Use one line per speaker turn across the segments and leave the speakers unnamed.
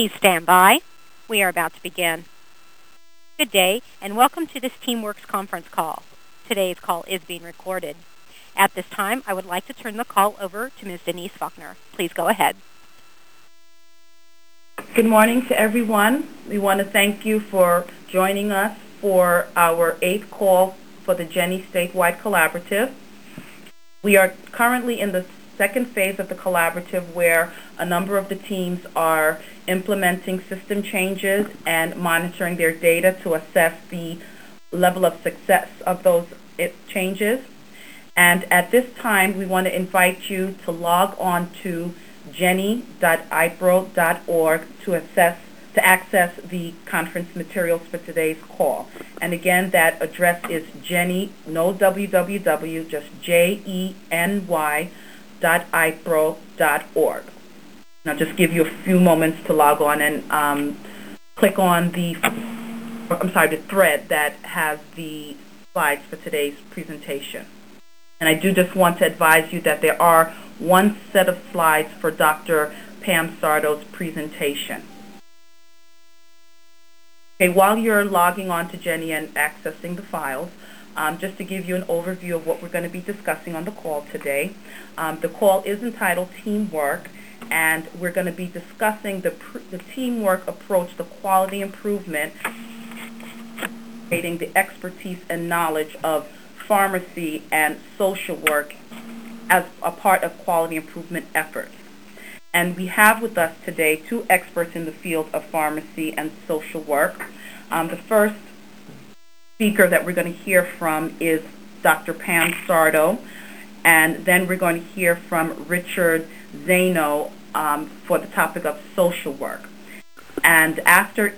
Please stand by. We are about to begin. Good day, and welcome to this TeamWorks conference call. Today's call is being recorded. At this time, I would like to turn the call over to Ms. Denise Faulkner. Please go ahead.
Good morning to everyone. We want to thank you for joining us for our 8th call for the Jenny Statewide Collaborative. We are currently in the second phase of the collaborative where a number of the teams are implementing system changes and monitoring their data to assess the level of success of those changes. And at this time, we want to invite you to log on to jenny.ipro.org to access the conference materials for today's call. And again, that address is Jenny, no www, just jeny.ipro.org. I'll just give you a few moments to log on and click on the thread that has the slides for today's presentation. And I do just want to advise you that there are one set of slides for Dr. Pam Sardo's presentation. Okay, while you're logging on to Jenny and accessing the files, just to give you an overview of what we're going to be discussing on the call today. The call is entitled Teamwork, and we're going to be discussing the teamwork approach to quality improvement, creating the expertise and knowledge of pharmacy and social work as a part of quality improvement efforts. And we have with us today 2 experts in the field of pharmacy and social work. The first speaker that we're going to hear from is Dr. Pam Sardo, and then we're going to hear from Richard Zaino for the topic of social work. And after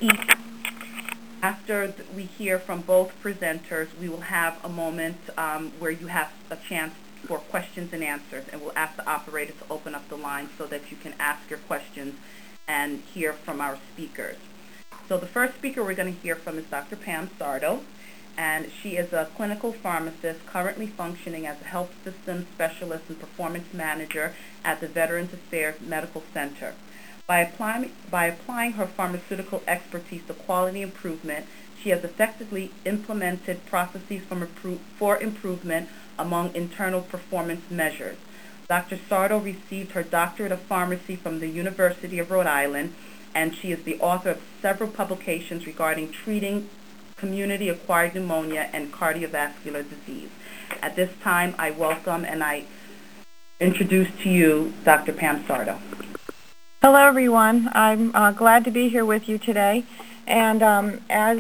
we hear from both presenters, we will have a moment where you have a chance for questions and answers, and we'll ask the operator to open up the line so that you can ask your questions and hear from our speakers. So the first speaker we're going to hear from is Dr. Pam Sardo, and she is a clinical pharmacist currently functioning as a health system specialist and performance manager at the Veterans Affairs Medical Center. By applying her pharmaceutical expertise to quality improvement, she has effectively implemented processes for improvement among internal performance measures. Dr. Sardo received her doctorate of pharmacy from the University of Rhode Island, and she is the author of several publications regarding treating community-acquired pneumonia and cardiovascular disease. At this time, I welcome and I introduce to you Dr. Pam Sardo.
Hello, everyone. I'm glad to be here with you today. And as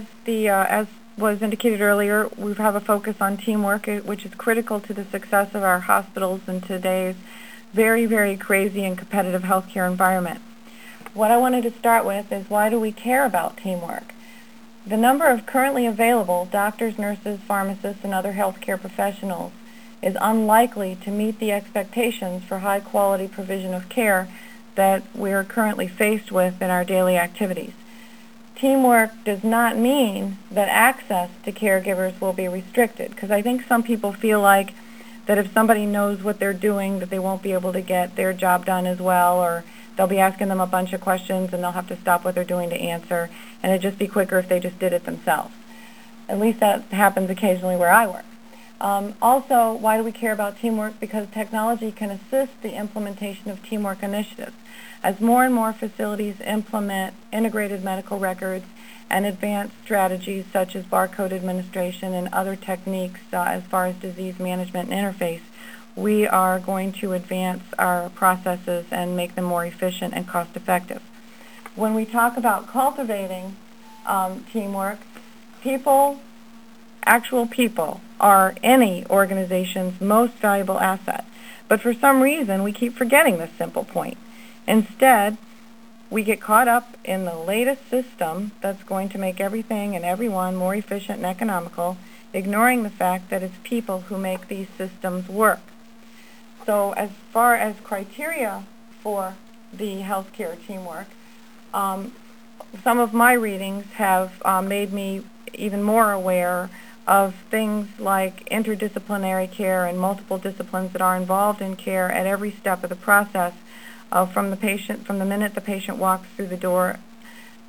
was indicated earlier, we have a focus on teamwork, which is critical to the success of our hospitals in today's very, very crazy and competitive healthcare environment. What I wanted to start with is, why do we care about teamwork? The number of currently available doctors, nurses, pharmacists, and other healthcare professionals is unlikely to meet the expectations for high-quality provision of care that we are currently faced with in our daily activities. Teamwork does not mean that access to caregivers will be restricted, because I think some people feel like that if somebody knows what they're doing, that they won't be able to get their job done as well, or they'll be asking them a bunch of questions and they'll have to stop what they're doing to answer, and it'd just be quicker if they just did it themselves. At least that happens occasionally where I work. Also, why do we care about teamwork? Because technology can assist the implementation of teamwork initiatives. As more and more facilities implement integrated medical records and advanced strategies such as barcode administration and other techniques as far as disease management and interface, we are going to advance our processes and make them more efficient and cost-effective. When we talk about cultivating teamwork, actual people are any organization's most valuable asset. But for some reason, we keep forgetting this simple point. Instead, we get caught up in the latest system that's going to make everything and everyone more efficient and economical, ignoring the fact that it's people who make these systems work. So as far as criteria for the healthcare teamwork, some of my readings have made me even more aware of things like interdisciplinary care and multiple disciplines that are involved in care at every step of the process, from the minute the patient walks through the door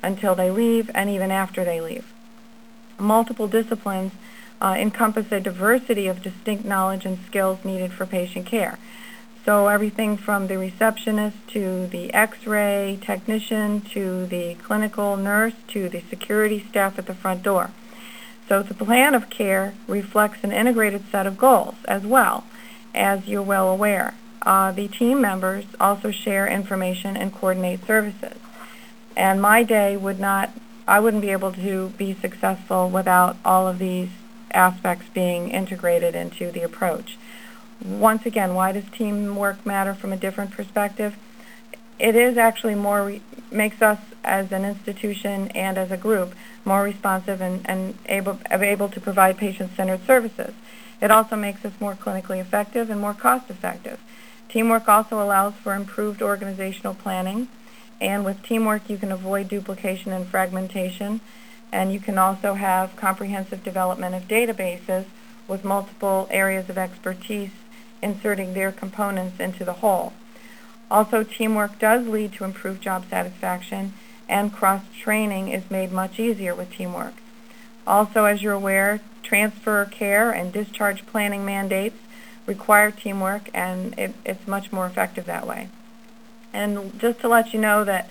until they leave and even after they leave. Multiple disciplines encompass a diversity of distinct knowledge and skills needed for patient care. So everything from the receptionist to the x-ray technician to the clinical nurse to the security staff at the front door. So the plan of care reflects an integrated set of goals as well, as you're well aware. The team members also share information and coordinate services. And my day I wouldn't be able to be successful without all of these aspects being integrated into the approach. Once again, why does teamwork matter from a different perspective? It is actually makes us as an institution and as a group more responsive and able to provide patient-centered services. It also makes us more clinically effective and more cost-effective. Teamwork also allows for improved organizational planning, and with teamwork you can avoid duplication and fragmentation, and you can also have comprehensive development of databases with multiple areas of expertise inserting their components into the whole. Also, teamwork does lead to improved job satisfaction, and cross-training is made much easier with teamwork. Also, as you're aware, transfer care and discharge planning mandates require teamwork, and it's much more effective that way. And just to let you know that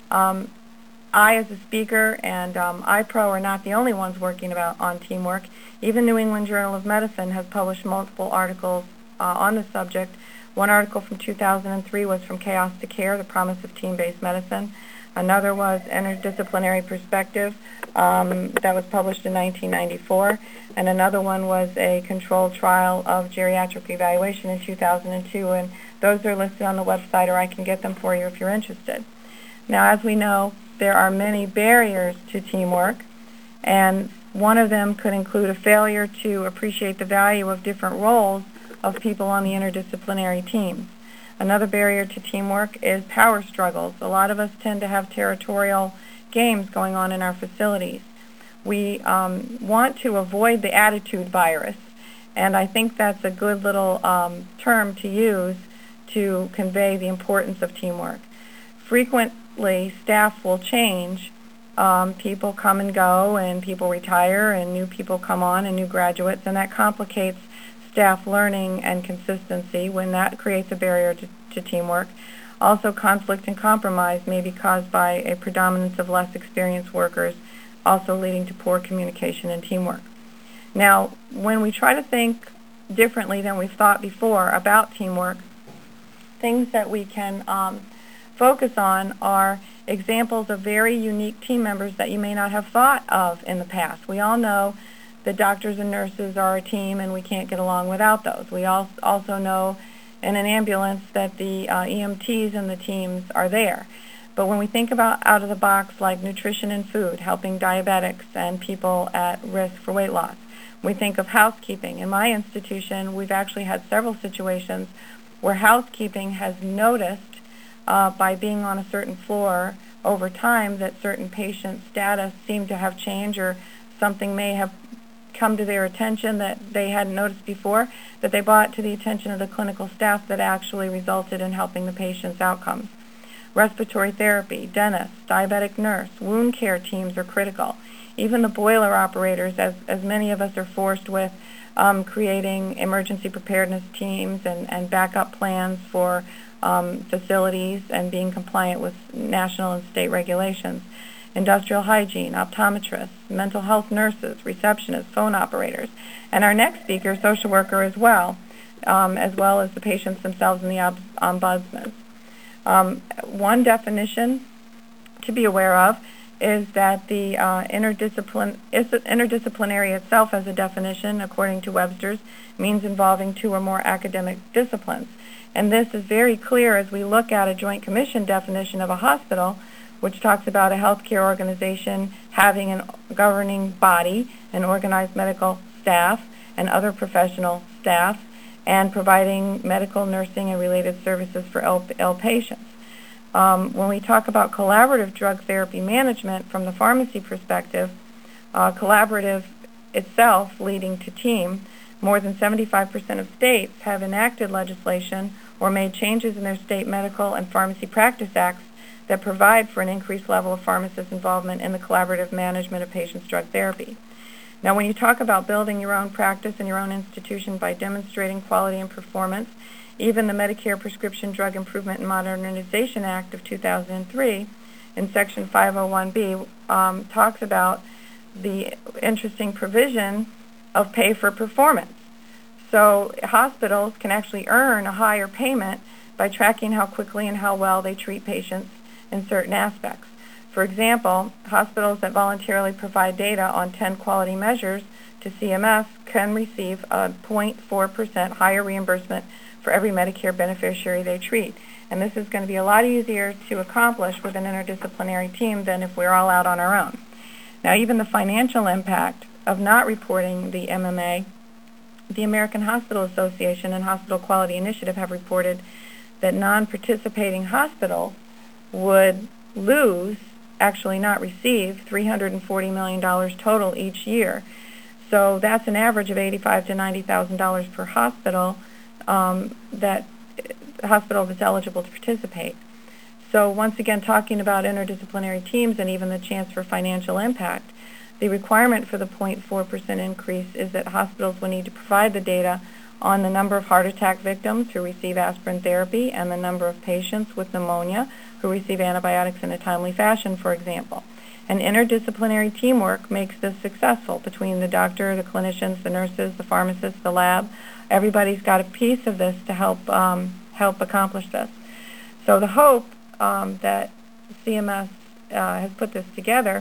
I, as a speaker, and iPro are not the only ones working on teamwork. Even New England Journal of Medicine has published multiple articles on the subject. One article from 2003 was From Chaos to Care, The Promise of Team-Based Medicine. Another was Interdisciplinary Perspective, that was published in 1994. And another one was a controlled trial of geriatric evaluation in 2002. And those are listed on the website, or I can get them for you if you're interested. Now, as we know, there are many barriers to teamwork, and one of them could include a failure to appreciate the value of different roles of people on the interdisciplinary teams. Another barrier to teamwork is power struggles. A lot of us tend to have territorial games going on in our facilities. We want to avoid the attitude virus, and I think that's a good little term to use to convey the importance of teamwork. Frequently, staff will change. People come and go, and people retire, and new people come on, and new graduates, and that complicates staff learning and consistency when that creates a barrier to teamwork. Also, conflict and compromise may be caused by a predominance of less experienced workers, also leading to poor communication and teamwork. Now, when we try to think differently than we've thought before about teamwork, things that we can focus on are examples of very unique team members that you may not have thought of in the past. We all know that doctors and nurses are a team, and we can't get along without those. We also know in an ambulance that the EMTs and the teams are there. But when we think about out of the box, like nutrition and food, helping diabetics and people at risk for weight loss, we think of housekeeping. In my institution, we've actually had several situations where housekeeping has noticed by being on a certain floor over time that certain patient status seemed to have changed, or something may have come to their attention that they hadn't noticed before, that they brought to the attention of the clinical staff, that actually resulted in helping the patient's outcomes. Respiratory therapy, dentists, diabetic nurse, wound care teams are critical. Even the boiler operators, as many of us are forced with creating emergency preparedness teams and backup plans for facilities and being compliant with national and state regulations. Industrial hygiene, optometrists, mental health nurses, receptionists, phone operators, and our next speaker, social worker as well as the patients themselves and the ombudsman. One definition to be aware of is that the interdisciplinary itself as a definition, according to Webster's, means involving two or more academic disciplines. And this is very clear as we look at a Joint Commission definition of a hospital, which talks about a healthcare organization having a governing body, an organized medical staff, and other professional staff, and providing medical, nursing, and related services for ill patients. When we talk about collaborative drug therapy management from the pharmacy perspective, collaborative itself leading to team, more than 75% of states have enacted legislation or made changes in their state medical and pharmacy practice acts that provide for an increased level of pharmacist involvement in the collaborative management of patients' drug therapy. Now, when you talk about building your own practice and your own institution by demonstrating quality and performance, even the Medicare Prescription Drug Improvement and Modernization Act of 2003 in Section 501B talks about the interesting provision of pay for performance. So hospitals can actually earn a higher payment by tracking how quickly and how well they treat patients in certain aspects. For example, hospitals that voluntarily provide data on 10 quality measures to CMS can receive a 0.4% higher reimbursement for every Medicare beneficiary they treat. And this is going to be a lot easier to accomplish with an interdisciplinary team than if we're all out on our own. Now, even the financial impact of not reporting the MMA, the American Hospital Association and Hospital Quality Initiative have reported that non-participating hospitals would lose, actually not receive, $340 million total each year. So that's an average of $85,000 to $90,000 per hospital that hospital that's eligible to participate. So once again, talking about interdisciplinary teams and even the chance for financial impact, the requirement for the 0.4% increase is that hospitals will need to provide the data on the number of heart attack victims who receive aspirin therapy and the number of patients with pneumonia who receive antibiotics in a timely fashion, for example. And interdisciplinary teamwork makes this successful between the doctor, the clinicians, the nurses, the pharmacists, the lab. Everybody's got a piece of this to help accomplish this. So the hope that CMS has put this together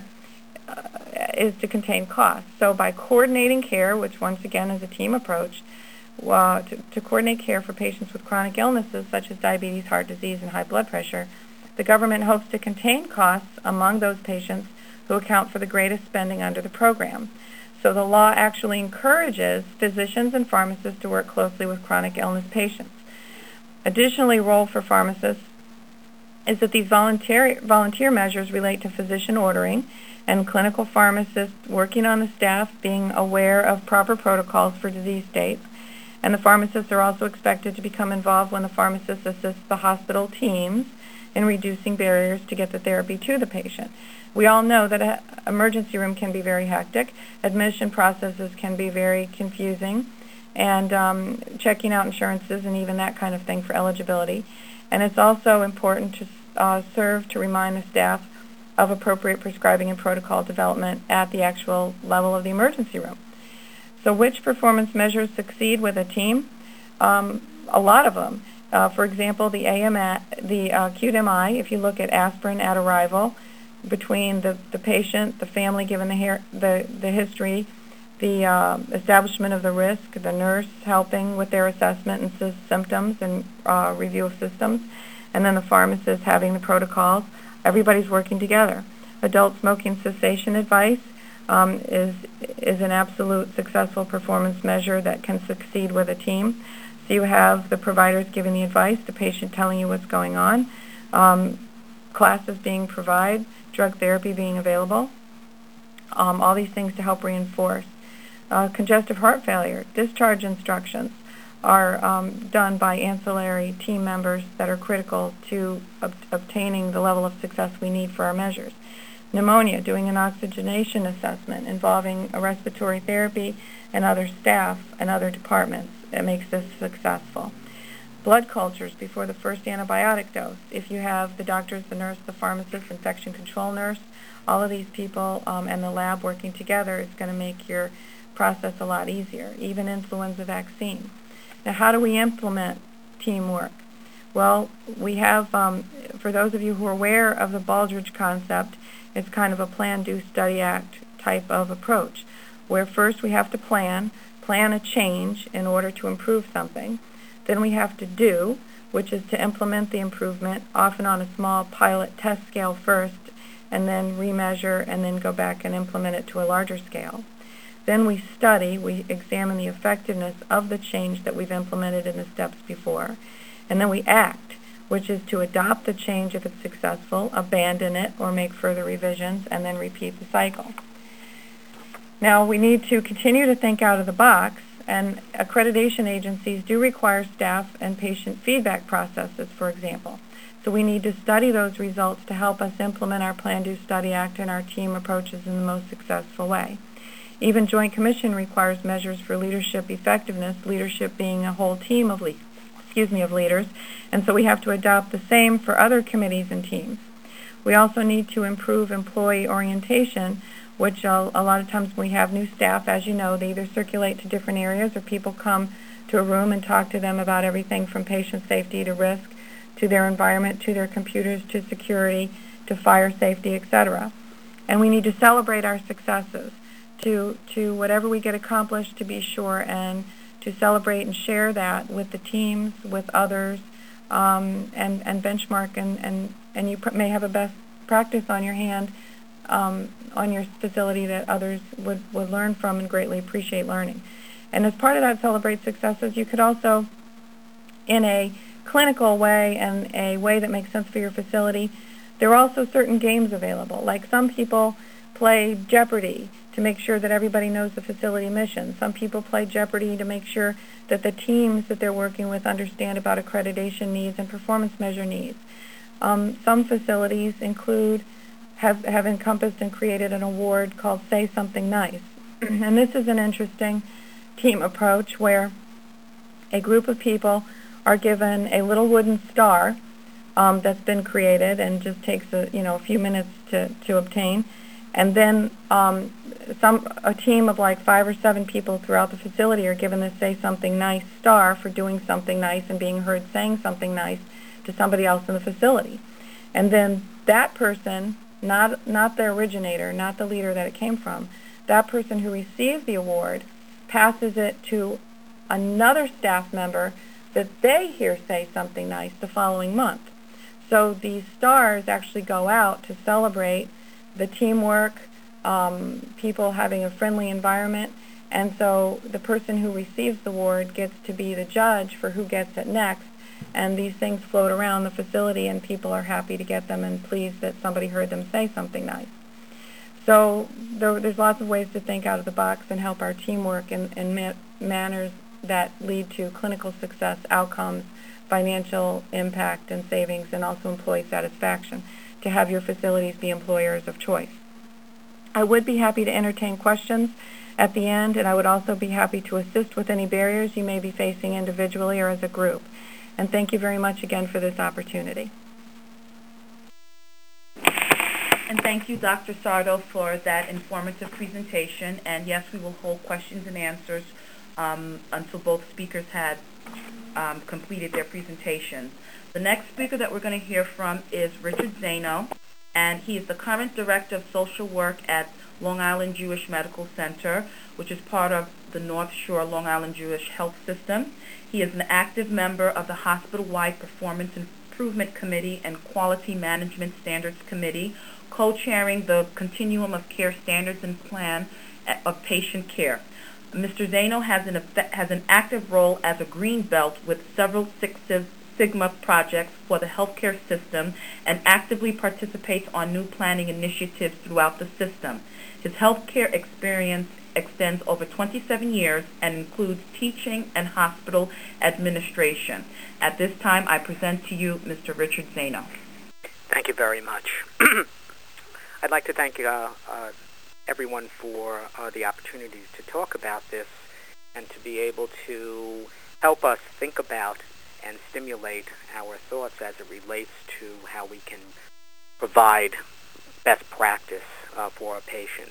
is to contain costs. So by coordinating care, which once again is a team approach, to coordinate care for patients with chronic illnesses such as diabetes, heart disease, and high blood pressure, the government hopes to contain costs among those patients who account for the greatest spending under the program. So the law actually encourages physicians and pharmacists to work closely with chronic illness patients. Additionally, role for pharmacists is that these volunteer measures relate to physician ordering and clinical pharmacists working on the staff being aware of proper protocols for disease states. And the pharmacists are also expected to become involved when the pharmacist assists the hospital teams in reducing barriers to get the therapy to the patient. We all know that an emergency room can be very hectic. Admission processes can be very confusing, and checking out insurances and even that kind of thing for eligibility. And it's also important to serve to remind the staff of appropriate prescribing and protocol development at the actual level of the emergency room. So which performance measures succeed with a team? A lot of them. For example, the acute MI, if you look at aspirin at arrival, between the patient, the family given the history, the establishment of the risk, the nurse helping with their assessment and symptoms and review of systems, and then the pharmacist having the protocols, everybody's working together. Adult smoking cessation advice is an absolute successful performance measure that can succeed with a team. So you have the providers giving the advice, the patient telling you what's going on, classes being provided, drug therapy being available, all these things to help reinforce. Congestive heart failure, discharge instructions are done by ancillary team members that are critical to obtaining the level of success we need for our measures. Pneumonia, doing an oxygenation assessment involving a respiratory therapy and other staff and other departments. It makes this successful. Blood cultures before the first antibiotic dose. If you have the doctors, the nurse, the pharmacist, infection control nurse, all of these people and the lab working together, it's going to make your process a lot easier. Even influenza vaccine. Now, how do we implement teamwork? Well, we have, for those of you who are aware of the Baldrige concept, it's kind of a plan, do, study, act type of approach, where first we have to plan a change in order to improve something. Then we have to do, which is to implement the improvement, often on a small pilot test scale first, and then remeasure, and then go back and implement it to a larger scale. Then we study, we examine the effectiveness of the change that we've implemented in the steps before. And then we act, which is to adopt the change if it's successful, abandon it, or make further revisions, and then repeat the cycle. Now, we need to continue to think out of the box, and accreditation agencies do require staff and patient feedback processes, for example. So we need to study those results to help us implement our Plan, Do, Study, Act and our team approaches in the most successful way. Even Joint Commission requires measures for leadership effectiveness, leadership being a whole team of leaders, and so we have to adopt the same for other committees and teams. We also need to improve employee orientation, which a lot of times when we have new staff, as you know, they either circulate to different areas or people come to a room and talk to them about everything from patient safety to risk, to their environment, to their computers, to security, to fire safety, etc. And we need to celebrate our successes, to whatever we get accomplished, to be sure, and to celebrate and share that with the teams, with others, and benchmark, and you may have a best practice on your hand on your facility that others would learn from and greatly appreciate learning. And as part of that celebrate successes, you could also, in a clinical way and a way that makes sense for your facility, there are also certain games available. Like some people play Jeopardy to make sure that everybody knows the facility mission. Some people play Jeopardy to make sure that the teams that they're working with understand about accreditation needs and performance measure needs. Some facilities have encompassed and created an award called Say Something Nice. And this is an interesting team approach where a group of people are given a little wooden star that's been created and just takes a few minutes to obtain, and then a team of like 5 or 7 people throughout the facility are given the Say Something Nice star for doing something nice and being heard saying something nice to somebody else in the facility. And then that person, not the originator, not the leader that it came from, that person who receives the award passes it to another staff member that they hear say something nice the following month. So these stars actually go out to celebrate the teamwork, people having a friendly environment, and so the person who receives the award gets to be the judge for who gets it next, and these things float around the facility and people are happy to get them and pleased that somebody heard them say something nice. So there's lots of ways to think out of the box and help our teamwork in manners that lead to clinical success, outcomes, financial impact and savings, and also employee satisfaction, to have your facilities be employers of choice. I would be happy to entertain questions at the end, and I would also be happy to assist with any barriers you may be facing individually or as a group. And thank you very much again for this opportunity.
And thank you, Dr. Sardo, for that informative presentation. And yes, we will hold questions and answers until both speakers had completed their presentations. The next speaker that we're going to hear from is Richard Zaino, and he is the current Director of Social Work at Long Island Jewish Medical Center, which is part of the North Shore Long Island Jewish Health System. He is an active member of the Hospital-Wide Performance Improvement Committee and Quality Management Standards Committee, co-chairing the Continuum of Care Standards and Plan of Patient Care. Mr. Zaino has an active role as a green belt with several Six Sigma projects for the healthcare system and actively participates on new planning initiatives throughout the system. His healthcare experience extends over 27 years and includes teaching and hospital administration. At this time, I present to you Mr. Richard Zaino.
Thank you very much. I'd like to thank everyone for the opportunity to talk about this and to be able to help us think about and stimulate our thoughts as it relates to how we can provide best practice for our patients.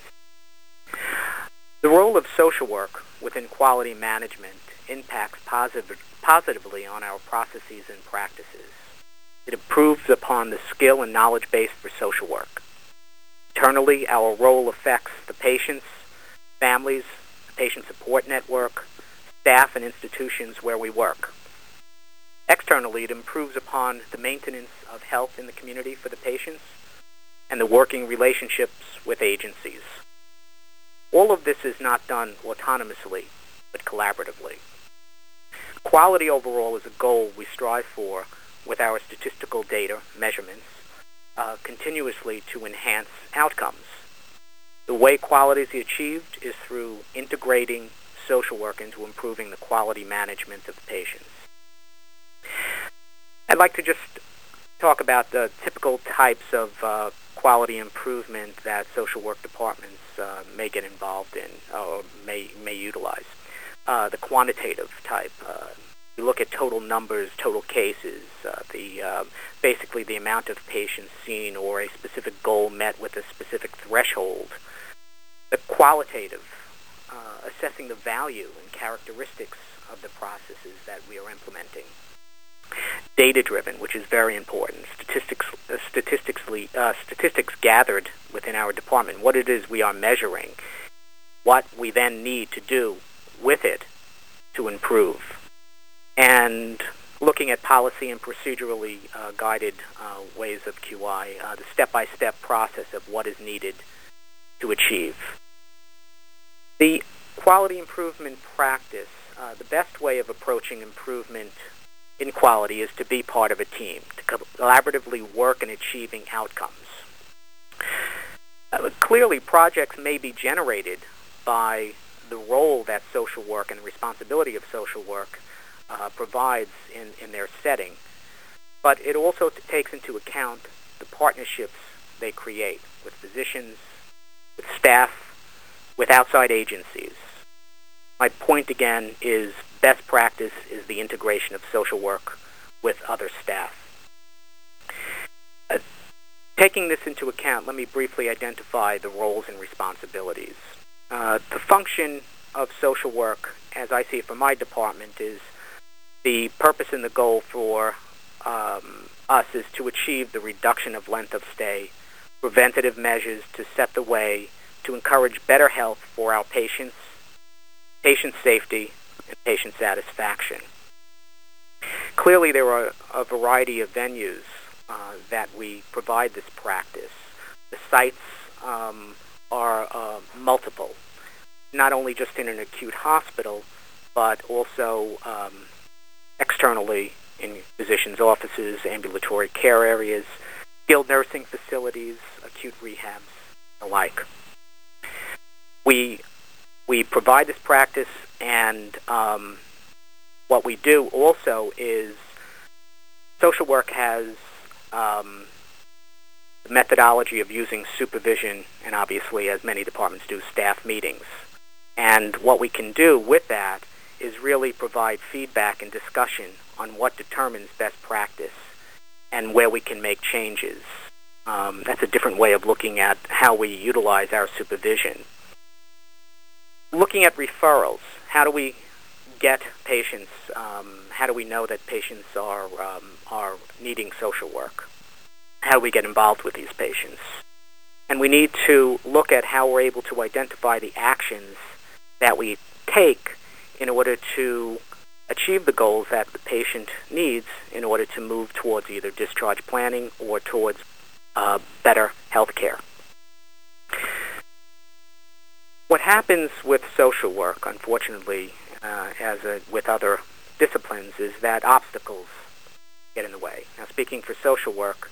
The role of social work within quality management impacts positively on our processes and practices. It improves upon the skill and knowledge base for social work. Internally, our role affects the patients, families, the patient support network, staff, and institutions where we work. Externally, it improves upon the maintenance of health in the community for the patients and the working relationships with agencies. All of this is not done autonomously, but collaboratively. Quality overall is a goal we strive for with our statistical data measurements continuously to enhance outcomes. The way quality is achieved is through integrating social work into improving the quality management of the patients. I'd like to just talk about the typical types of quality improvement that social work departments may get involved in or may utilize. The quantitative type. You look at total numbers, total cases, basically the amount of patients seen or a specific goal met with a specific threshold. The qualitative, assessing the value and characteristics of the processes that we are implementing. Data-driven, which is very important. Statistics gathered within our department, what it is we are measuring, what we then need to do with it to improve. And looking at policy and procedurally guided ways of QI, the step-by-step process of what is needed to achieve. The quality improvement practice, the best way of approaching improvement in quality is to be part of a team, to collaboratively work in achieving outcomes. Clearly, projects may be generated by the role that social work and the responsibility of social work provides in their setting, but it also takes into account the partnerships they create with physicians, with staff, with outside agencies. My point again is best practice is the integration of social work with other staff. Taking this into account, let me briefly identify the roles and responsibilities. The function of social work, as I see it from my department, is the purpose and the goal for us is to achieve the reduction of length of stay, preventative measures to set the way to encourage better health for our patients, patient safety, and patient satisfaction. Clearly, there are a variety of venues that we provide this practice. The sites are multiple, not only just in an acute hospital, but also externally in physicians' offices, ambulatory care areas, skilled nursing facilities, acute rehabs, the like. We provide this practice, and what we do also is social work has the methodology of using supervision, and obviously, as many departments do, staff meetings. And what we can do with that is really provide feedback and discussion on what determines best practice and where we can make changes. That's a different way of looking at how we utilize our supervision. Looking at referrals, how do we get patients, how do we know that patients are needing social work? How do we get involved with these patients? And we need to look at how we're able to identify the actions that we take in order to achieve the goals that the patient needs in order to move towards either discharge planning or towards better health care. What happens with social work, unfortunately, with other disciplines, is that obstacles get in the way. Now, speaking for social work,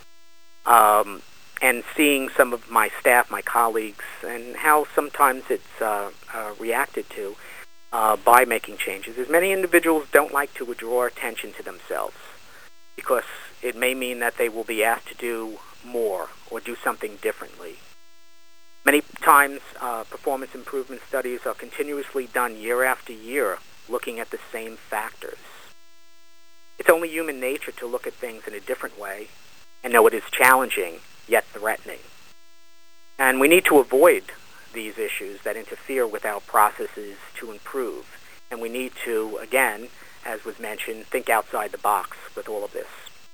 and seeing some of my staff, my colleagues, and how sometimes it's reacted to by making changes, is many individuals don't like to draw attention to themselves because it may mean that they will be asked to do more or do something differently. Many times, performance improvement studies are continuously done year after year, looking at the same factors. It's only human nature to look at things in a different way and know it is challenging, yet threatening. And we need to avoid these issues that interfere with our processes to improve. And we need to, again, as was mentioned, think outside the box with all of this.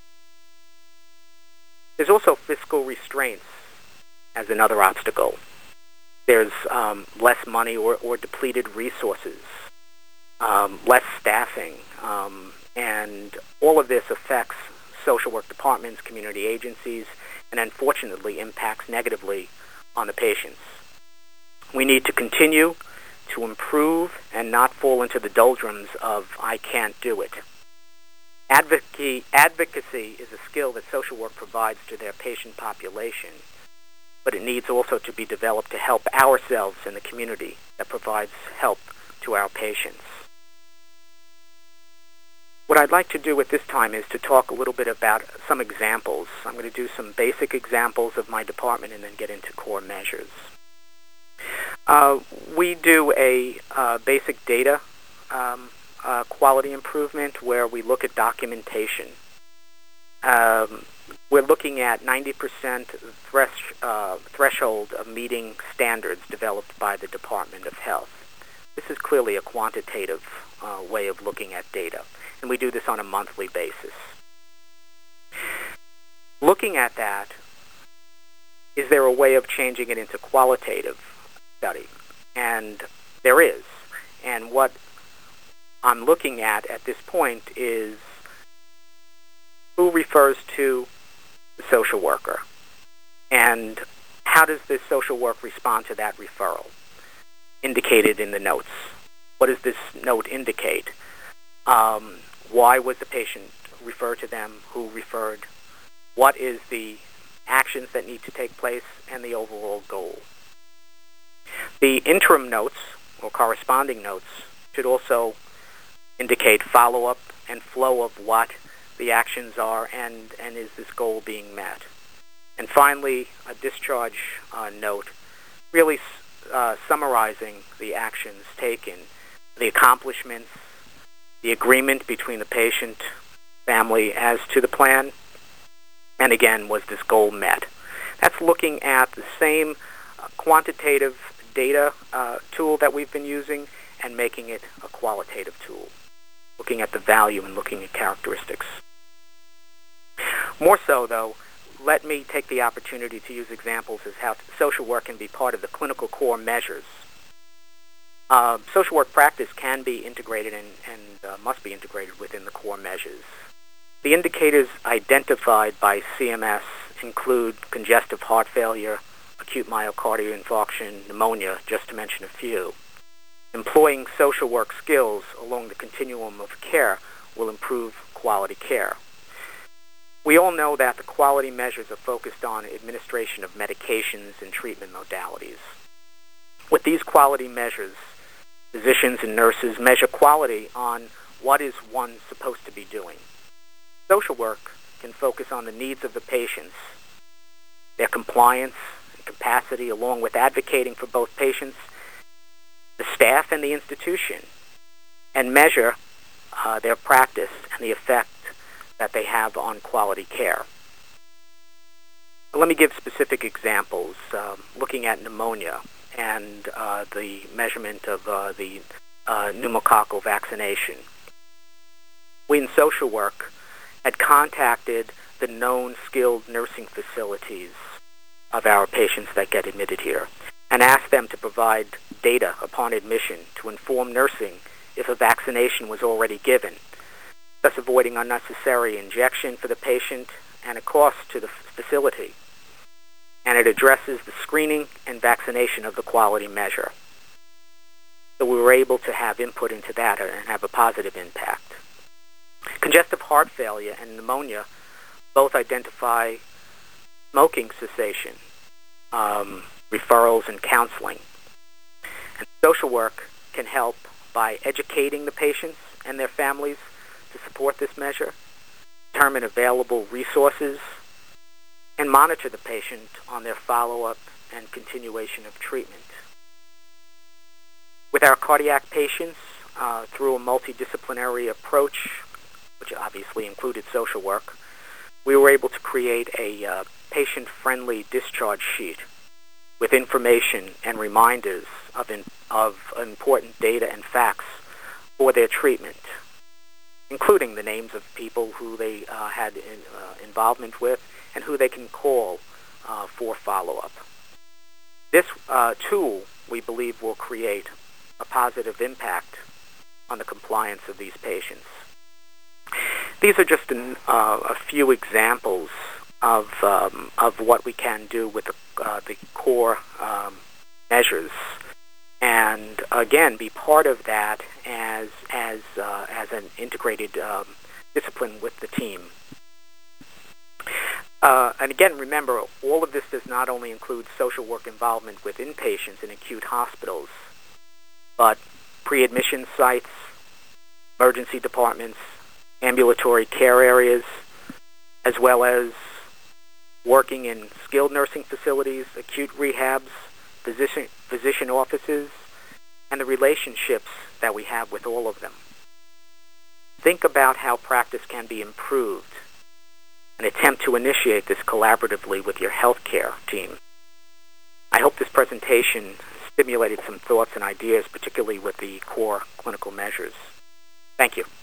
There's also fiscal restraints as another obstacle. There's less money or depleted resources, less staffing, and all of this affects social work departments, community agencies, and unfortunately impacts negatively on the patients. We need to continue to improve and not fall into the doldrums of I can't do it. Advocacy is a skill that social work provides to their patient population, but it needs also to be developed to help ourselves and the community that provides help to our patients. What I'd like to do at this time is to talk a little bit about some examples. I'm going to do some basic examples of my department and then get into core measures. We do a basic data quality improvement where we look at documentation. We're looking at 90% threshold of meeting standards developed by the Department of Health. This is clearly a quantitative way of looking at data, and we do this on a monthly basis. Looking at that, is there a way of changing it into qualitative study? And there is. And what I'm looking at this point is who refers to the social worker, and how does this social work respond to that referral indicated in the notes? What does this note indicate? Why was the patient referred to them? Who referred? What is the actions that need to take place and the overall goal? The interim notes or corresponding notes should also indicate follow-up and flow of what the actions are and is this goal being met. And finally, a discharge note really summarizing the actions taken, the accomplishments, the agreement between the patient, family as to the plan, and again, was this goal met? That's looking at the same quantitative data tool that we've been using and making it a qualitative tool, looking at the value and looking at characteristics. More so, though, let me take the opportunity to use examples as how social work can be part of the clinical core measures. Social work practice can be integrated and must be integrated within the core measures. The indicators identified by CMS include congestive heart failure, acute myocardial infarction, pneumonia, just to mention a few. Employing social work skills along the continuum of care will improve quality care. We all know that the quality measures are focused on administration of medications and treatment modalities. With these quality measures, physicians and nurses measure quality on what is one supposed to be doing. Social work can focus on the needs of the patients, their compliance and capacity, along with advocating for both patients, the staff, and the institution, and measure their practice and the effect that they have on quality care. Let me give specific examples, looking at pneumonia and the measurement of the pneumococcal vaccination. We in social work had contacted the known skilled nursing facilities of our patients that get admitted here and asked them to provide data upon admission to inform nursing if a vaccination was already given, thus avoiding unnecessary injection for the patient and a cost to the facility. And it addresses the screening and vaccination of the quality measure. So we were able to have input into that and have a positive impact. Congestive heart failure and pneumonia both identify smoking cessation, referrals, and counseling. And social work can help by educating the patients and their families to support this measure, determine available resources, and monitor the patient on their follow-up and continuation of treatment. With our cardiac patients, through a multidisciplinary approach, which obviously included social work, we were able to create a patient-friendly discharge sheet with information and reminders of important data and facts for their treatment, including the names of people who they had involvement with and who they can call for follow-up. This tool, we believe, will create a positive impact on the compliance of these patients. These are just a few examples of what we can do with the core measures, and again, be part of that as an integrated discipline with the team. And again, remember, all of this does not only include social work involvement with inpatients in acute hospitals, but pre-admission sites, emergency departments, ambulatory care areas, as well as working in skilled nursing facilities, acute rehabs, physician offices, and the relationships that we have with all of them. Think about how practice can be improved and attempt to initiate this collaboratively with your healthcare team. I hope this presentation stimulated some thoughts and ideas, particularly with the core clinical measures. Thank you.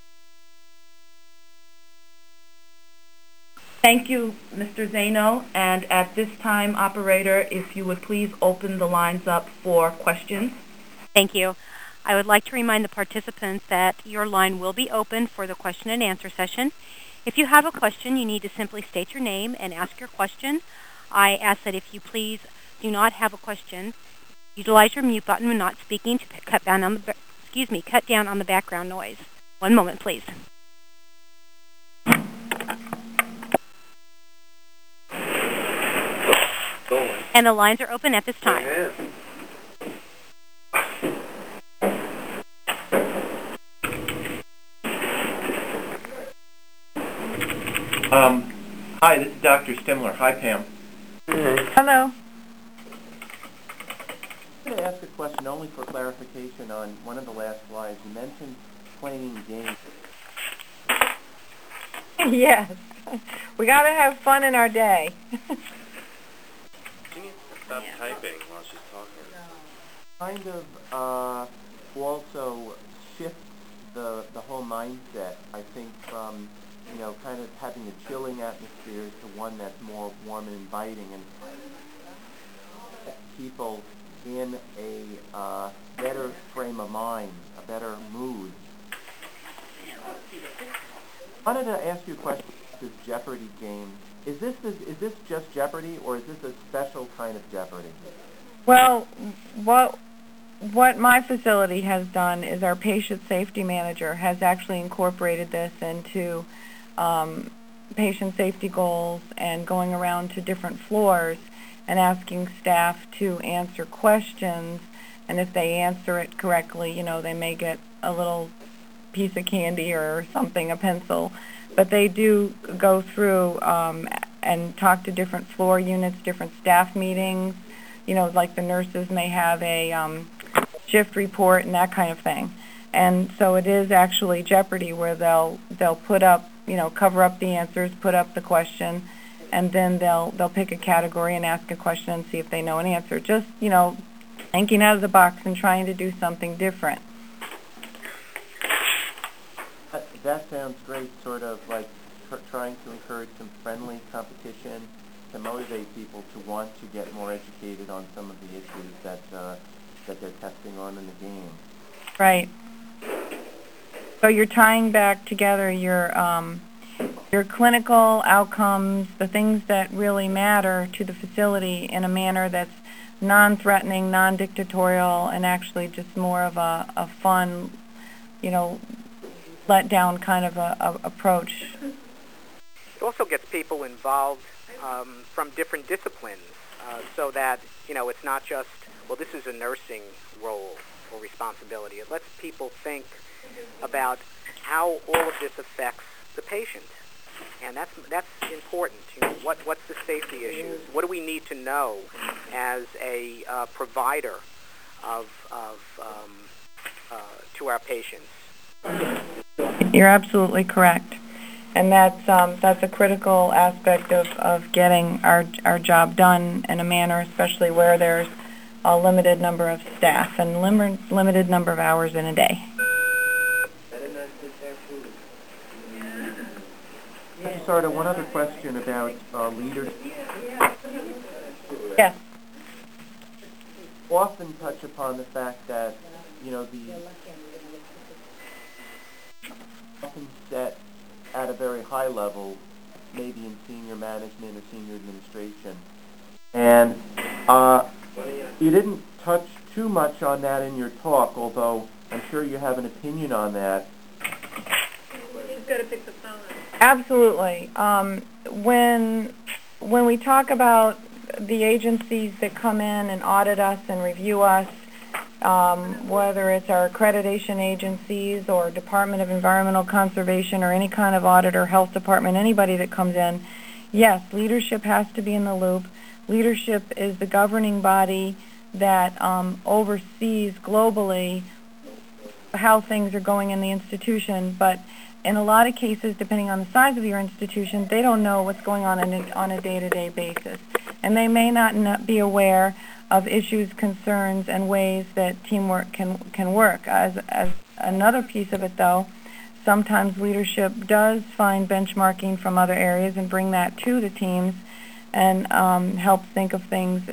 Thank you, Mr. Zaino. And at this time, operator, if you would please open the lines up for questions.
Thank you. I would like to remind the participants that your line will be open for the question and answer session. If you have a question, you need to simply state your name and ask your question. I ask that if you please do not have a question, utilize your mute button when not speaking to cut down on the background noise. One moment, please. And the lines are open at this time.
Hi, this is Dr. Stimler. Hi, Pam.
Hello.
I'm going to ask a question only for clarification on one of the last slides. You mentioned playing games.
Yes. We got to have fun in our day.
Can you stop typing while she's talking?
Kind of also shift the whole mindset, I think, from kind of having a chilling atmosphere to one that's more warm and inviting, and people in a better frame of mind, a better mood. I wanted to ask you a question about this Jeopardy game. Is this just Jeopardy, or is this a special kind of Jeopardy?
Well, what my facility has done is our patient safety manager has actually incorporated this into patient safety goals and going around to different floors and asking staff to answer questions, and if they answer it correctly, they may get a little piece of candy or something, a pencil. But they do go through and talk to different floor units, different staff meetings, like the nurses may have a shift report and that kind of thing. And so it is actually Jeopardy, where they'll put up, cover up the answers, put up the question, and then they'll pick a category and ask a question and see if they know an answer. Just, thinking out of the box and trying to do something different.
That sounds great, sort of like trying to encourage some friendly competition to motivate people to want to get more educated on some of the issues that they're testing on in the game.
Right. So you're tying back together your clinical outcomes, the things that really matter to the facility, in a manner that's non-threatening, non-dictatorial, and actually just more of a fun, let-down kind of a approach.
It also gets people involved from different disciplines, so that, it's not just, well, this is a nursing role or responsibility. It lets people think about how all of this affects the patient, and that's important. What's the safety issues? What do we need to know as a provider to our patients?
You're absolutely correct, and that's a critical aspect of getting our job done in a manner, especially where there's a limited number of staff and limited number of hours in a day.
Sort of one other question about leaders.
Yes.
Often touch upon the fact that the often set at a very high level, maybe in senior management or senior administration, and you didn't touch too much on that in your talk, although I'm sure you have an opinion on that.
She's got to pick the phone up.
Absolutely. When we talk about the agencies that come in and audit us and review us, whether it's our accreditation agencies or Department of Environmental Conservation or any kind of audit or health department, anybody that comes in, yes, leadership has to be in the loop. Leadership is the governing body that oversees globally how things are going in the institution, but in a lot of cases, depending on the size of your institution, they don't know what's going on a day-to-day basis. And they may not be aware of issues, concerns, and ways that teamwork can work. As another piece of it, though, sometimes leadership does find benchmarking from other areas and bring that to the teams and help think of things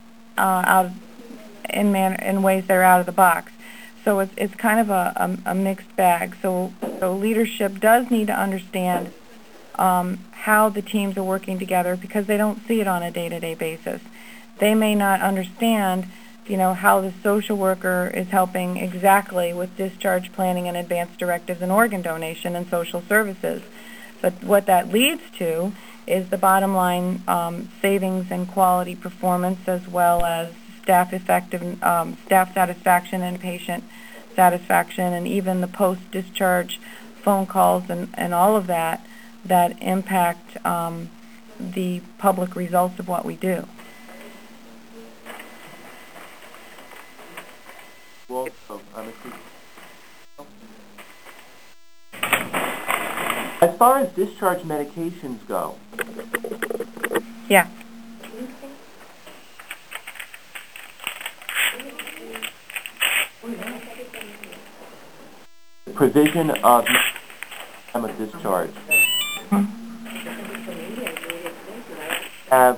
in ways that are out of the box. So it's kind of a mixed bag. So leadership does need to understand how the teams are working together because they don't see it on a day-to-day basis. They may not understand, how the social worker is helping exactly with discharge planning and advance directives and organ donation and social services. But what that leads to is the bottom line savings and quality performance, as well as staff satisfaction and patient satisfaction, and even the post-discharge phone calls and all of that impact the public results of what we do.
As far as discharge medications go,
yeah.
Provision of time of discharge. Have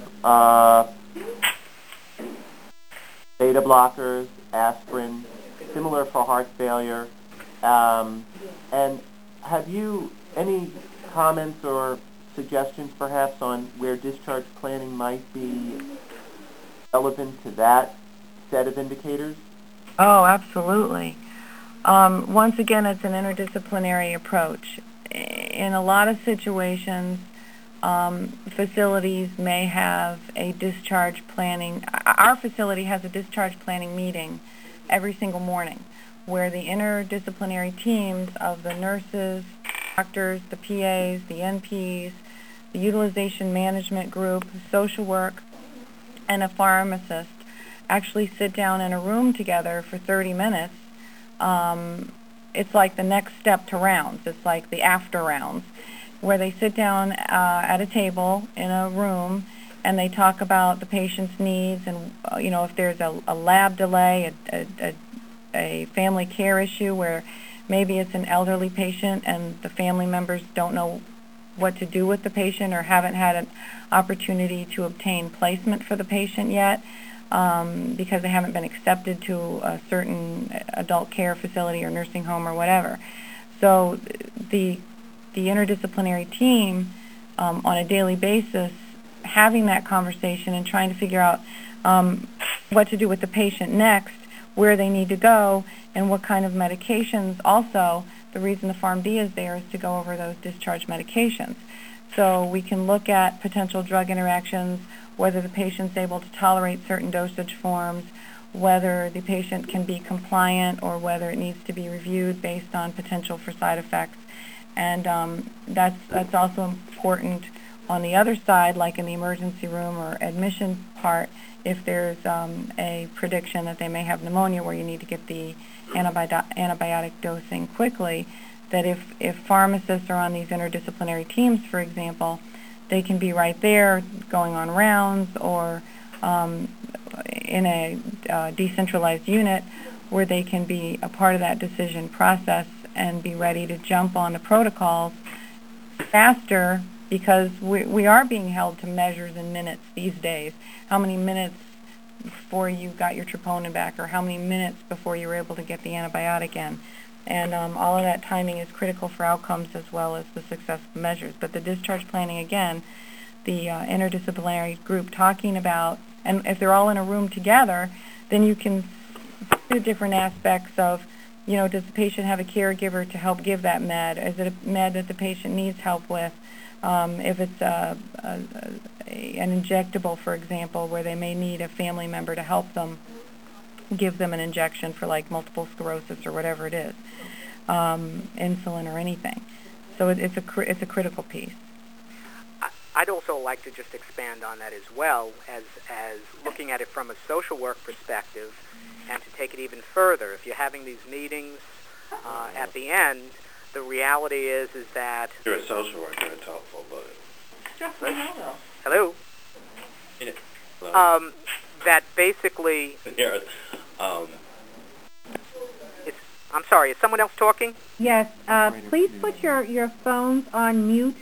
beta blockers, aspirin, similar for heart failure. And have you any comments or suggestions perhaps on where discharge planning might be relevant to that set of indicators?
Oh, absolutely. Once again, it's an interdisciplinary approach. In a lot of situations, facilities may have a discharge planning. Our facility has a discharge planning meeting every single morning where the interdisciplinary teams of the nurses, doctors, the PAs, the NPs, the utilization management group, social work, and a pharmacist actually sit down in a room together for 30 minutes. It's like the next step to rounds. It's like the after rounds, where they sit down at a table in a room and they talk about the patient's needs and, if there's a lab delay, a family care issue where maybe it's an elderly patient and the family members don't know what to do with the patient or haven't had an opportunity to obtain placement for the patient yet. Because they haven't been accepted to a certain adult care facility or nursing home or whatever. So the interdisciplinary team on a daily basis having that conversation and trying to figure out what to do with the patient next, where they need to go, and what kind of medications. Also, the reason the PharmD is there is to go over those discharge medications. So we can look at potential drug interactions, whether the patient's able to tolerate certain dosage forms, whether the patient can be compliant, or whether it needs to be reviewed based on potential for side effects. And that's also important on the other side, like in the emergency room or admission part, if there's a prediction that they may have pneumonia where you need to get the antibiotic dosing quickly, that if pharmacists are on these interdisciplinary teams, for example, they can be right there going on rounds or in a decentralized unit where they can be a part of that decision process and be ready to jump on the protocols faster, because we are being held to measures in minutes these days. How many minutes before you got your troponin back, or how many minutes before you were able to get the antibiotic in. And all of that timing is critical for outcomes as well as the successful measures. But the discharge planning, again, the interdisciplinary group talking about, and if they're all in a room together, then you can see the different aspects of, does the patient have a caregiver to help give that med? Is it a med that the patient needs help with? If it's an injectable, for example, where they may need a family member to help them give them an injection for like multiple sclerosis or whatever it is, insulin or anything. So it's a critical piece.
I'd also like to just expand on that as well, as looking at it from a social work perspective, and to take it even further. If you're having these meetings at the end, the reality is that
you're a social worker. It's helpful, but
hello.
Hello.
That basically.
Yeah.
I'm sorry. Is someone else talking?
Yes. Please put your phones on mute,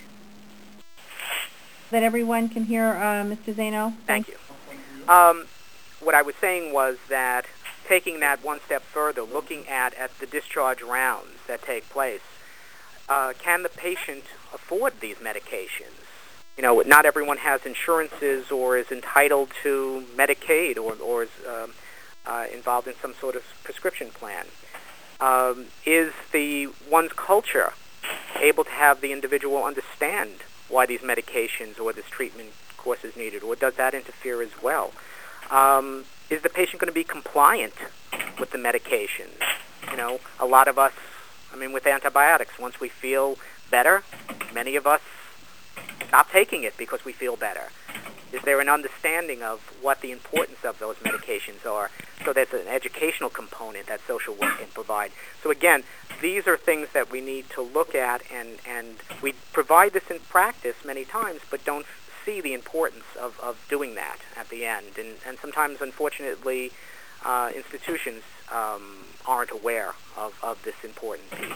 so that everyone can hear Mr. Zaino.
Thank you. What I was saying was that taking that one step further, looking at the discharge rounds that take place, can the patient afford these medications? You know, not everyone has insurances or is entitled to Medicaid or is involved in some sort of prescription plan. Is one's culture able to have the individual understand why these medications or this treatment course is needed, or does that interfere as well? Is the patient going to be compliant with the medications? You know, a lot of us, with antibiotics, once we feel better, many of us stop taking it because we feel better. Is there an understanding of what the importance of those medications are? So there's an educational component that social work can provide. So again, these are things that we need to look at, and we provide this in practice many times, but don't see the importance of doing that at the end. And sometimes, unfortunately, institutions aren't aware of this important piece.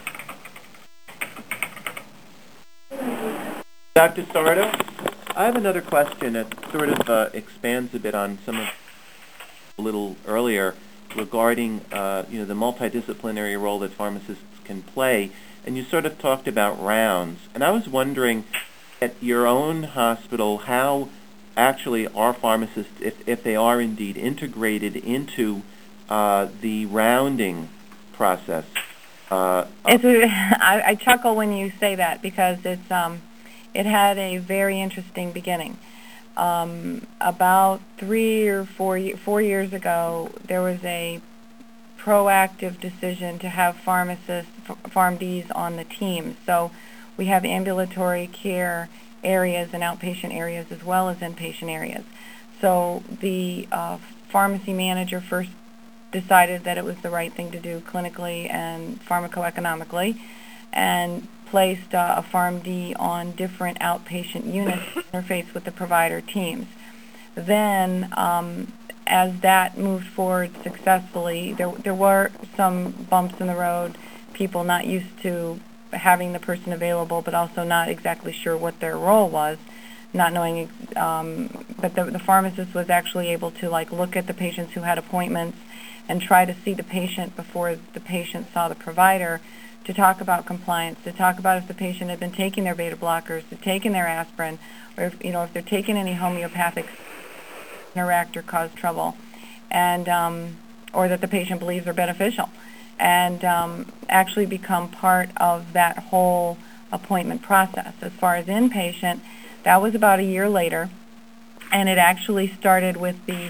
Dr. Sardo, I have another question that sort of expands a bit on some of a little earlier regarding the multidisciplinary role that pharmacists can play, and you sort of talked about rounds. And I was wondering, at your own hospital, how actually are pharmacists, if they are indeed integrated into the rounding process?
I chuckle when you say that because it had a very interesting beginning. About 3 or 4 years ago, there was a proactive decision to have pharmacists, PharmDs on the team. So we have ambulatory care areas and outpatient areas as well as inpatient areas. So the pharmacy manager first decided that it was the right thing to do clinically and pharmacoeconomically, and placed a PharmD on different outpatient units to interface with the provider teams. Then, as that moved forward successfully, there were some bumps in the road, people not used to having the person available, but also not exactly sure what their role was, not knowing, but the pharmacist was actually able to look at the patients who had appointments and try to see the patient before the patient saw the provider, to talk about compliance, to talk about if the patient had been taking their beta blockers, to taking their aspirin, or if they're taking any homeopathic interact or cause trouble, and or that the patient believes are beneficial, and actually become part of that whole appointment process. As far as inpatient, that was about a year later, and it actually started with the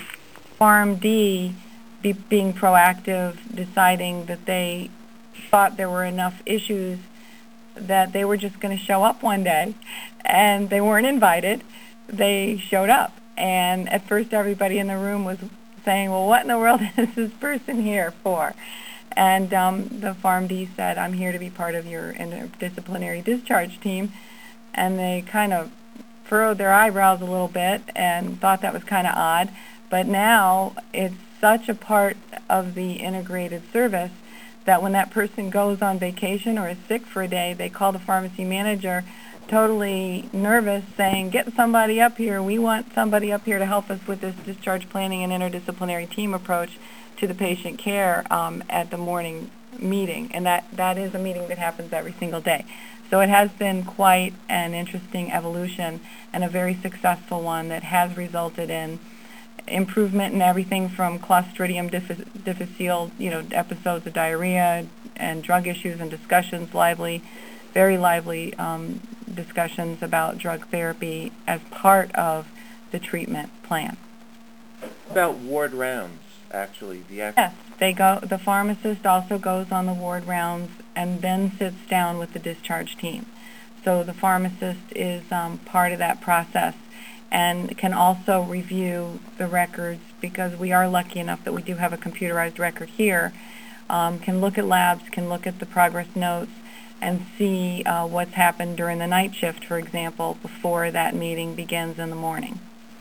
PharmD being proactive, deciding that they thought there were enough issues that they were just going to show up one day, and they weren't invited. They showed up, and at first everybody in the room was saying, well, what in the world is this person here for? And the PharmD said, I'm here to be part of your interdisciplinary discharge team, and they kind of furrowed their eyebrows a little bit and thought that was kind of odd, but now it's such a part of the integrated service that when that person goes on vacation or is sick for a day, they call the pharmacy manager totally nervous, saying, get somebody up here. We want somebody up here to help us with this discharge planning and interdisciplinary team approach to the patient care at the morning meeting. And that is a meeting that happens every single day. So it has been quite an interesting evolution and a very successful one that has resulted in improvement in everything from Clostridium difficile, episodes of diarrhea and drug issues and discussions, very lively discussions about drug therapy as part of the treatment plan.
About ward rounds. actually?
Yes, they go. The pharmacist also goes on the ward rounds and then sits down with the discharge team. So the pharmacist is part of that process and can also review the records, because we are lucky enough that we do have a computerized record here, can look at labs, can look at the progress notes, and see what's happened during the night shift, for example, before that meeting begins in the morning.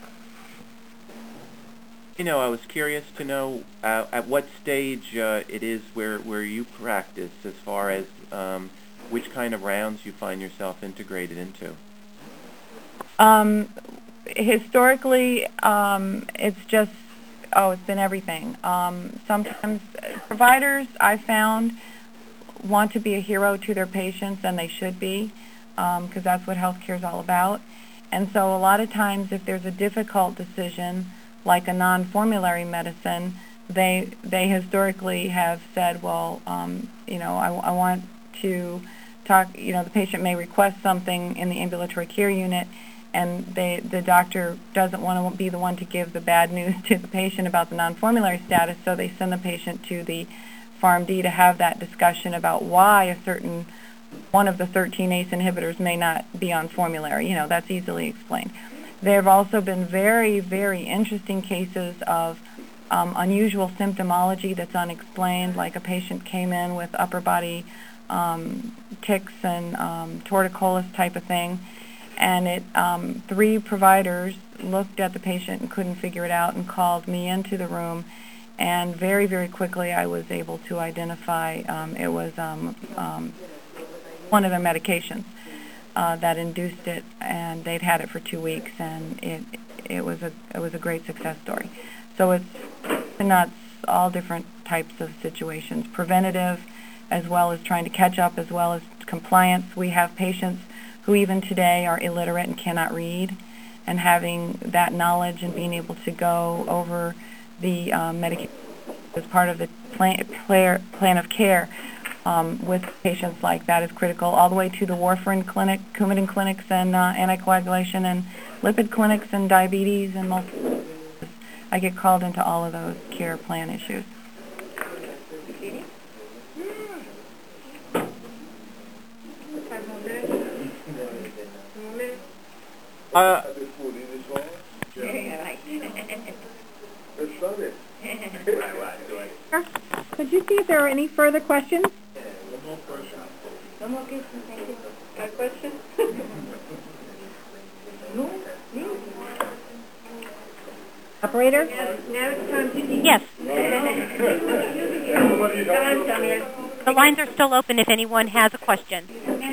You know, I was curious to know at what stage it is where you practice, as far as which kind of rounds you find yourself integrated into.
Historically, it's just, it's been everything. Sometimes providers, I found, want to be a hero to their patients, and they should be, because that's what healthcare is all about. And so a lot of times, if there's a difficult decision, like a non-formulary medicine, they historically have said, well, I want to talk, the patient may request something in the ambulatory care unit, and the doctor doesn't want to be the one to give the bad news to the patient about the non-formulary status, so they send the patient to the PharmD to have that discussion about why one of the 13 ACE inhibitors may not be on formulary. That's easily explained. There have also been very, very interesting cases of unusual symptomology that's unexplained, like a patient came in with upper body tics and torticollis type of thing, and 3 providers looked at the patient and couldn't figure it out and called me into the room, and very, very quickly I was able to identify it was one of their medications that induced it, and they'd had it for 2 weeks, and it was a great success story. So it's nuts, all different types of situations, preventative as well as trying to catch up, as well as compliance. We have patients who even today are illiterate and cannot read, and having that knowledge and being able to go over the medication as part of the plan of care with patients like that is critical, all the way to the warfarin clinic, Coumadin clinics, and anticoagulation, and lipid clinics, and diabetes, and multiple. I get called into all of those care plan issues.
Could you see if there are any further questions?
No more questions, thank you. Got a question?
Operator?
Now it's time to
Yes. The lines are still open if anyone has a question.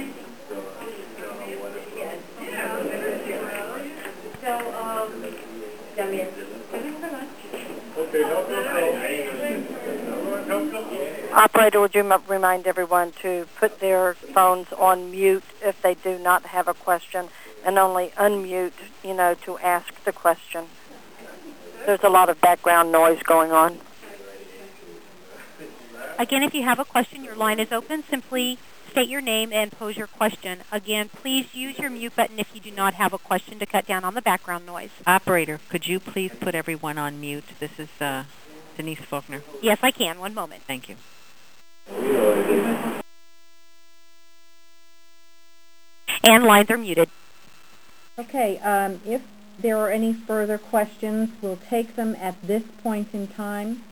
Operator, would you remind everyone to put their phones on mute if they do not have a question, and only unmute, to ask the question. There's a lot of background noise going on.
Again, if you have a question, your line is open. Simply state your name and pose your question. Again, please use your mute button if you do not have a question to cut down on the background noise.
Operator, could you please put everyone on mute? This is Denise Faulkner.
Yes, I can. One moment.
Thank you.
And lines are muted.
Okay, if there are any further questions, we'll take them at this point in time.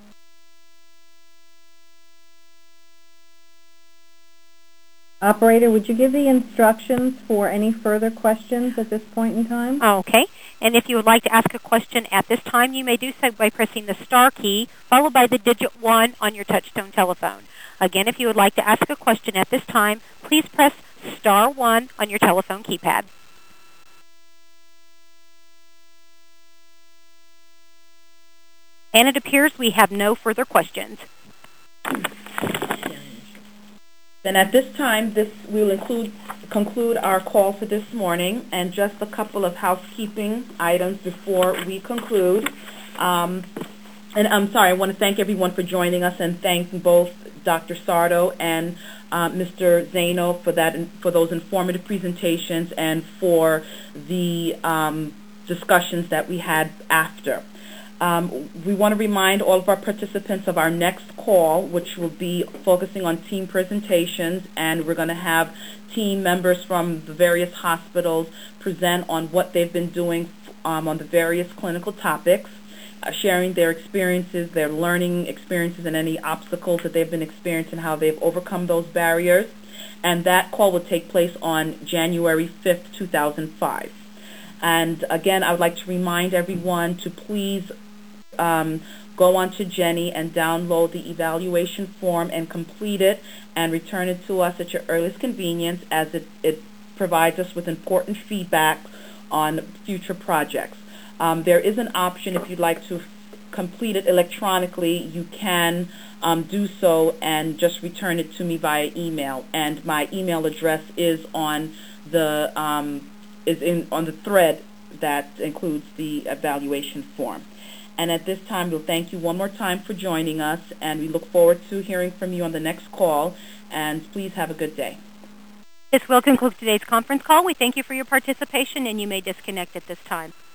Operator, would you give the instructions for any further questions at this point in time?
Okay. And if you would like to ask a question at this time, you may do so by pressing the star key, followed by the digit 1 on your touchtone telephone. Again, if you would like to ask a question at this time, please press star 1 on your telephone keypad. And it appears we have no further questions.
Then at this time, we will conclude our call for this morning, and just a couple of housekeeping items before we conclude. And I'm sorry, I want to thank everyone for joining us, and thank both Dr. Sardo and Mr. Zaino for those informative presentations and for the discussions that we had after. We want to remind all of our participants of our next call, which will be focusing on team presentations, and we're going to have team members from the various hospitals present on what they've been doing on the various clinical topics, sharing their experiences, their learning experiences, and any obstacles that they've been experiencing, how they've overcome those barriers. And that call will take place on January 5th, 2005. And again, I would like to remind everyone to please go on to Jenny and download the evaluation form and complete it and return it to us at your earliest convenience, as it provides us with important feedback on future projects. There is an option, if you'd like to complete it electronically, you can do so and just return it to me via email. And my email address is on the on the thread that includes the evaluation form. And at this time, we'll thank you one more time for joining us, and we look forward to hearing from you on the next call. And please have a good day.
This will conclude today's conference call. We thank you for your participation, and you may disconnect at this time.